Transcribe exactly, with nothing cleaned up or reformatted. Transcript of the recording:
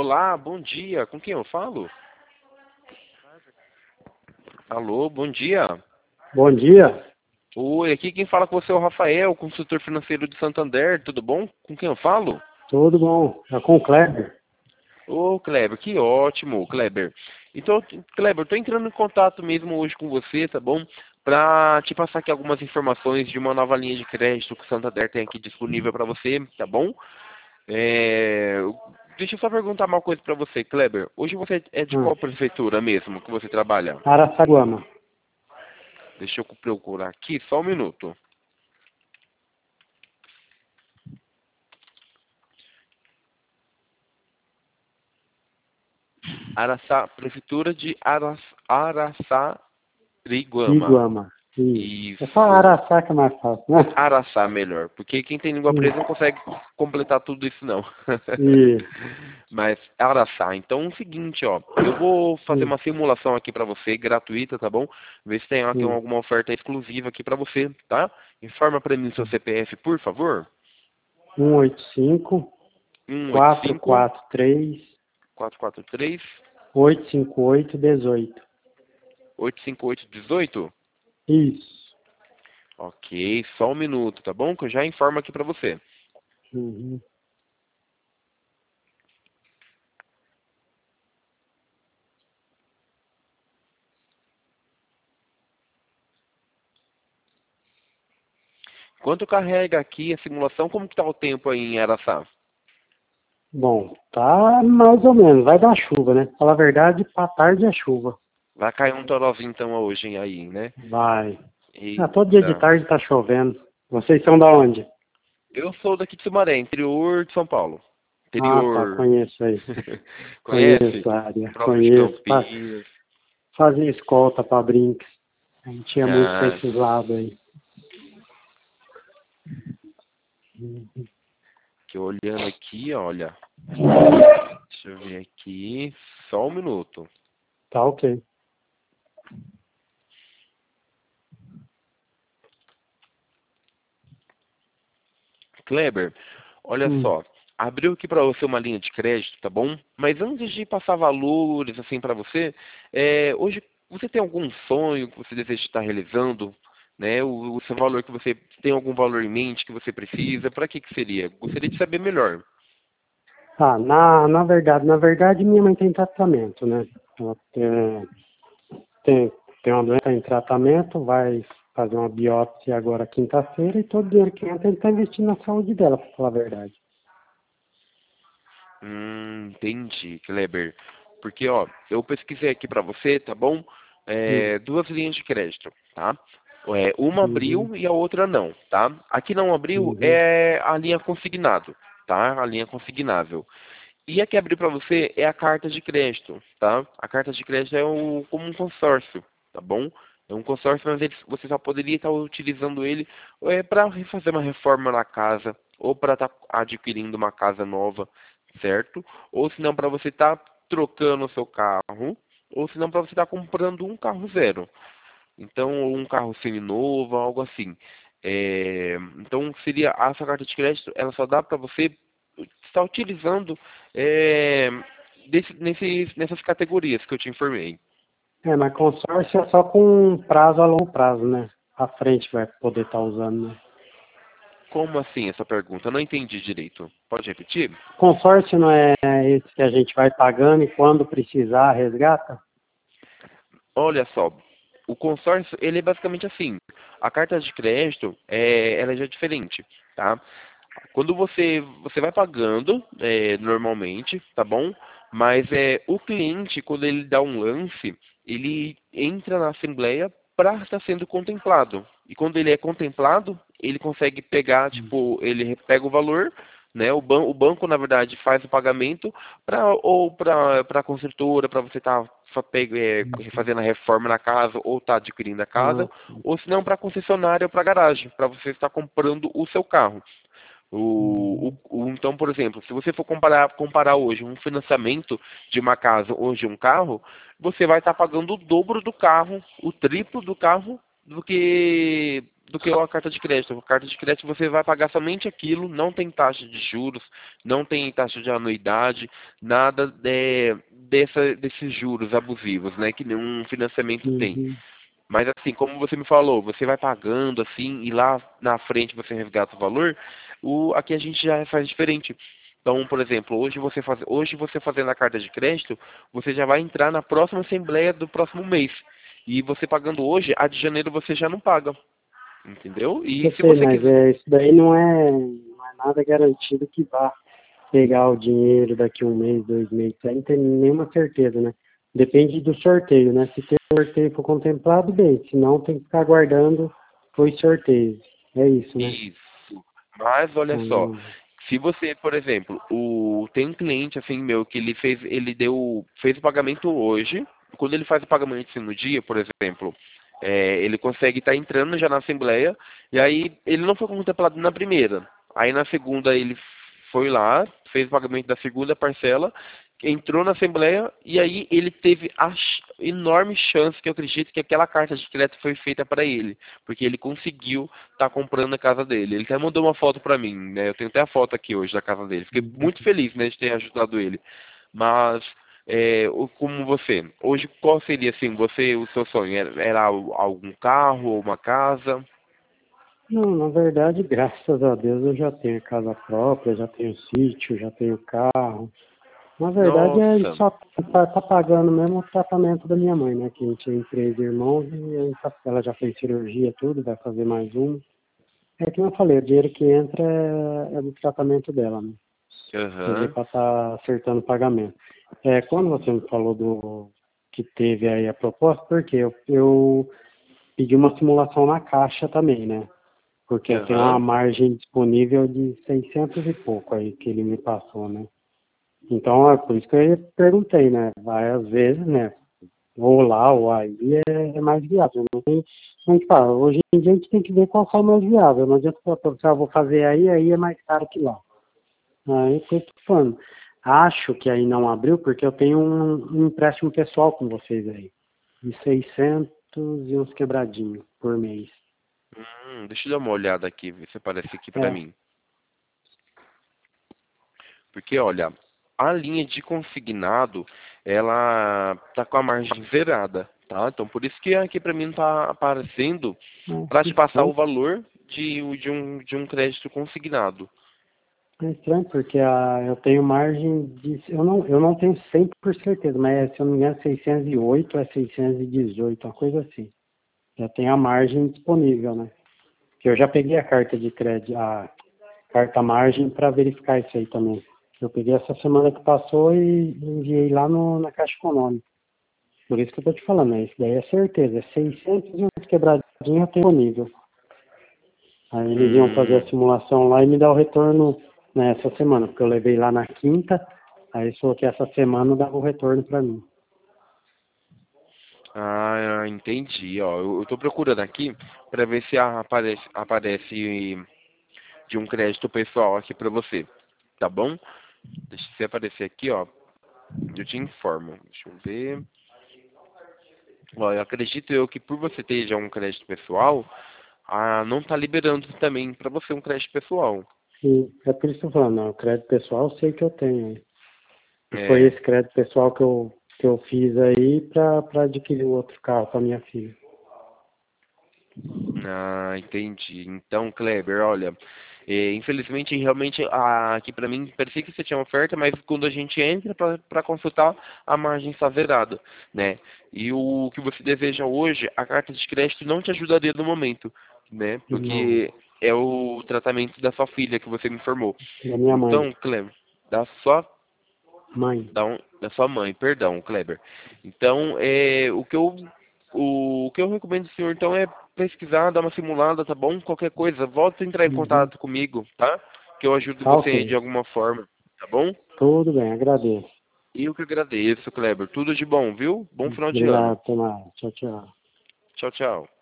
Olá, bom dia. Com quem eu falo? Alô, bom dia. Bom dia, Oi, aqui quem fala com você é o Rafael, consultor financeiro de Santander. Tudo bom? Com quem eu falo? tudo bom? É com o Kleber. Ô, Kleber, que ótimo, Kleber. Então, Kleber, eu tô entrando em contato mesmo hoje com você, tá bom? Pra te passar aqui algumas informações de uma nova linha de crédito que o Santander tem aqui disponível para você, tá bom? É... Deixa eu só perguntar uma coisa para você, Kleber. Hoje você é de Ah, qual prefeitura mesmo que você trabalha? Araçaguama. Deixa eu procurar aqui, só um minuto. Araçá, Prefeitura de Araç, Araçariguama. Iguama. Isso. É só Isso. Araçá que é mais fácil, né? Araçá melhor, porque quem tem língua presa não Isso. consegue completar tudo isso não. Isso. Mas Araçá, então é o seguinte, ó, eu vou fazer Isso. uma simulação aqui pra você, gratuita, tá bom? Ver se tem aqui Isso. alguma oferta exclusiva aqui pra você, tá? Informa pra mim o seu C P F, por favor. um oito cinco, um oito quatro cinco, quatro três, quatro quatro três, oito cinco oito, dezoito. oito cinco oito um oito. Isso. Ok, só um minuto, tá bom? Que eu já informo aqui pra você. Uhum. Enquanto carrega aqui a simulação, como que tá o tempo aí em Araçá? Bom, tá mais ou menos. Vai dar chuva, né? Falar a verdade, pra tarde é chuva. Vai cair um torozinho então hoje aí, né? Vai. Ah, todo dia de Eita. tarde tá chovendo. Vocês são da onde? Eu sou daqui de Sumaré, interior de São Paulo. Ah, tá. Interior. Conheço aí. Conhece? Conheço a área. Próximo de Conheço. Pa- Campinas. Fazia escolta pra Brinks. A gente ia muito pra Ah, esses lados aí. Uhum. que olhando aqui, olha. Deixa eu ver aqui. Só um minuto. Tá ok. Kleber, olha Hum. só. Abriu aqui para você uma linha de crédito, tá bom? Mas antes de passar valores assim para você, é, hoje você tem algum sonho que você deseja estar realizando, né? O, o seu valor que você tem algum valor em mente que você precisa? Para que que seria? Gostaria de saber melhor. Ah, na, na verdade, na verdade, minha mãe tem tratamento, né? Ela tem, tem, tem uma doença em tratamento, vai fazer uma biópsia agora quinta-feira e todo dinheiro que entra ele está investindo na saúde dela, para falar a verdade. Hum, entendi, Kleber. Porque, ó, eu pesquisei aqui para você, tá bom? Hum. É, duas linhas de crédito, tá? É, uma Uhum. abriu e a outra não, tá? Aqui não abriu Uhum. é a linha consignado, tá? A linha consignável. E a que abriu para você é a carta de crédito, tá? A carta de crédito é o, como um consórcio, tá bom? É um consórcio, mas ele, você só poderia estar utilizando ele é, para fazer uma reforma na casa, ou para estar adquirindo uma casa nova, certo? Ou se não, para você estar trocando o seu carro, ou se não, para você estar comprando um carro zero. Então, ou um carro seminovo, algo assim. É, então, seria essa carta de crédito, ela só dá para você estar utilizando é, desse, nesse, nessas categorias que eu te informei. É, mas consórcio é só com prazo a longo prazo, né? À frente vai poder estar usando, né? Como assim essa pergunta? Eu não entendi direito. Pode repetir? Consórcio não é esse que a gente vai pagando e quando precisar resgata? Olha só, o consórcio, ele é basicamente assim. A carta de crédito, é, ela já é diferente, tá? Quando você, você vai pagando é, normalmente, tá bom? Mas é, o cliente, quando ele dá um lance, ele entra na assembleia para estar sendo contemplado. E quando ele é contemplado, ele consegue pegar, tipo, ele pega o valor, né? O, ban o banco, na verdade, faz o pagamento para ou para a construtora, para você estar fazendo a reforma na casa ou tá adquirindo a Ah, casa, ou se não para a concessionária ou para a garagem, para você estar comprando o seu carro. O, uhum. o, o- então, por exemplo, se você for comparar, comparar hoje um financiamento de uma casa hoje um carro, você vai estar pagando o dobro do carro, o triplo do carro, do que do que a carta de crédito. A carta de crédito você vai pagar somente aquilo, não tem taxa de juros, não tem taxa de anuidade, nada de, dessa, desses juros abusivos, né, que nenhum financiamento tem. Uhum. Mas assim, como você me falou, você vai pagando assim e lá na frente você resgata o valor, o, aqui a gente já faz diferente. Então, por exemplo, hoje você, faz, hoje você fazendo a carta de crédito, você já vai entrar na próxima assembleia do próximo mês. E você pagando hoje, a de janeiro você já não paga. Entendeu? E Eu se sei, você mas quiser. é, isso daí não é, não é nada garantido que vá pegar o dinheiro daqui um mês, dois meses. Isso aí não tem nenhuma certeza, né? Depende do sorteio, né? Se tem sorteio for contemplado, bem. Se não, tem que ficar aguardando os sorteios. É isso, né? Isso. Mas olha só, Hum, se você, por exemplo, o tem um cliente assim meu que ele fez, ele deu, fez o pagamento hoje. Quando ele faz o pagamento assim, no dia, por exemplo, é, ele consegue estar entrando já na assembleia e aí ele não foi contemplado na primeira. Aí na segunda ele foi lá, fez o pagamento da segunda parcela, entrou na assembleia e aí ele teve a ch- enorme chance que eu acredito que aquela carta de crédito foi feita para ele, porque ele conseguiu estar comprando a casa dele. Ele até mandou uma foto para mim, né? Eu tenho até a foto aqui hoje da casa dele. Fiquei muito feliz, né, de ter ajudado ele. Mas é, o- como você, hoje qual seria assim, você, o seu sonho? Era, era al- algum carro ou uma casa? Não, na verdade, graças a Deus eu já tenho casa própria, já tenho sítio, já tenho carro. Na verdade, é, ele Nossa. só tá, tá pagando mesmo o tratamento da minha mãe, né? Que a gente tem três irmãos e a gente tá- ela já fez cirurgia, tudo, vai fazer mais um. É que eu falei, o dinheiro que entra é, é do tratamento dela, né? Seria Aham. para estar acertando o pagamento. É, quando você me falou do que teve aí a proposta, porque eu, eu pedi uma simulação na Caixa também, né? Porque eu tenho uma Aham. margem disponível de seiscentos e pouco aí que ele me passou, né? Então, é por isso que eu perguntei, né? Vai às vezes, né? Ou lá ou aí é, é mais viável. Não tem, a gente fala, hoje em dia a gente tem que ver qual é o mais viável. Não adianta falar, "Pô, se eu vou fazer aí, aí é mais caro que lá." Aí por isso que eu tô falando. Acho que aí não abriu porque eu tenho um, um empréstimo pessoal com vocês aí. De seiscentos e uns quebradinhos por mês. Hum, deixa eu dar uma olhada aqui, ver se aparece aqui pra É, mim. Porque, olha, a linha de consignado, ela tá com a margem zerada, tá? Então, por isso que aqui pra mim não tá aparecendo é, para que te passar o estranho. valor de, de, um, de um crédito consignado. É estranho porque a, eu tenho margem de. Eu não, eu não tenho cem por certeza, mas é, se eu não me engano, seiscentos e oito é seiscentos e dezoito, uma coisa assim. Já tem a margem disponível, né? Que eu já peguei a carta de crédito, a carta margem para verificar isso aí também. Eu peguei essa semana que passou e enviei lá no, na Caixa Econômica. Por isso que eu tô te falando, né? Isso daí é certeza. É seiscentos e uns quebradinhos eu tenho disponível. Aí eles iam fazer a Hum, simulação lá e me dar o retorno nessa semana, porque eu levei lá na quinta, aí eles falou que essa semana dava o retorno para mim. ah, entendi, ó. Eu, eu tô procurando aqui para ver se aparece, aparece de um crédito pessoal aqui para você, tá bom? Deixa eu aparecer aqui, ó. Eu te informo. Deixa eu ver. Ó, eu acredito eu que por você ter já um crédito pessoal, ah, não tá liberando também para você um crédito pessoal. E é por isso que eu tô falando, não, o crédito pessoal eu sei que eu tenho aí. E foi É, esse crédito pessoal que eu, que eu fiz aí para adquirir o outro carro para minha filha. ah, entendi. Então, Kleber, olha, é, infelizmente, realmente, ah, aqui para mim, parecia que você tinha uma oferta, mas quando a gente entra para consultar, a margem está zerada, né? E o que você deseja hoje, a carta de crédito não te ajudaria no momento, né? Não, Porque é o tratamento da sua filha que você me informou. da minha mãe. Então, Kleber, da sua Mãe. da, um- da sua mãe, perdão, Kleber. Então, é, o que eu o, que eu recomendo ao senhor então é pesquisar, dar uma simulada, tá bom? Qualquer coisa, volta a entrar em Uhum. contato comigo, tá? Que eu ajudo Tá você de ok. alguma forma, tá bom? Tudo bem, agradeço. E eu que agradeço, Kleber. Tudo de bom, viu? Bom final de Obrigado, ano. até mais. Tchau, tchau. Tchau, tchau.